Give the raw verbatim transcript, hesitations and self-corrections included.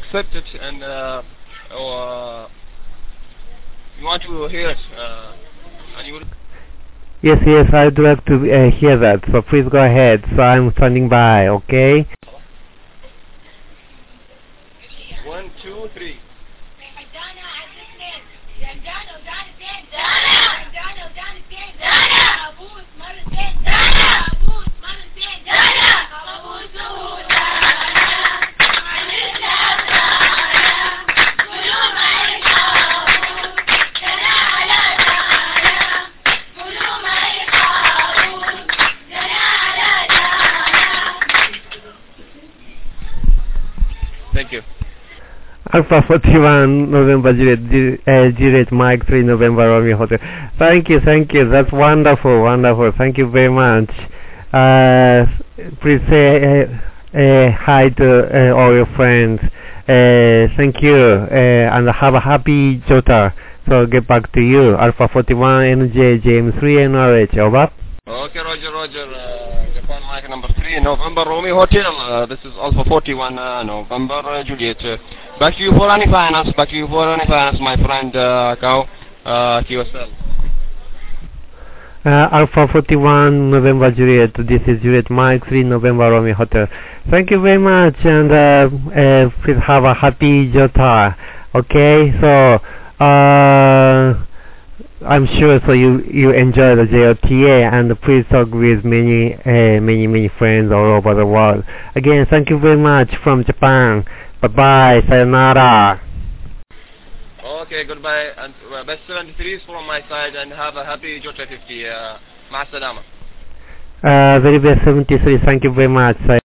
accept it and uh, uh, you want to hear it. Uh, and you will Yes, yes, I'd like to uh, hear that. So please go ahead. So I'm standing by, okay? One, two, three. Thank you. Alpha forty-one, November Juliet, Ju- uh, Juliet Mike three, November Romeo Hotel. Thank you, thank you. That's wonderful, wonderful. Thank you very much. Uh, please say uh, uh, hi to uh, all your friends. Uh, thank you, uh, and have a happy Jota. So get back to you. Alpha forty-one, N J, J M three, N R H. Over. Okay, Roger, Roger. Uh, Japan Mike number three, November Romeo Hotel. Uh, this is Alpha forty-one, uh, November uh, Juliet. Uh, back to you for any finance. Back to you for any finance, my friend uh, Kao. Uh, to yourself. Uh, Alpha forty-one, November Juliet. This is Juliet Mike three, November Romeo Hotel. Thank you very much, and uh, uh, please have a happy Jota. Okay, so uh, I'm sure so you you enjoy the J O T A, and please talk with many uh, many many friends all over the world. Again, thank you very much from Japan. Bye bye, sayonara. Okay, goodbye, and uh, best seventy-threes from my side, and have a happy Jota fifty. Uh, مع السلامة. Uh, very best seventy-three. Thank you very much.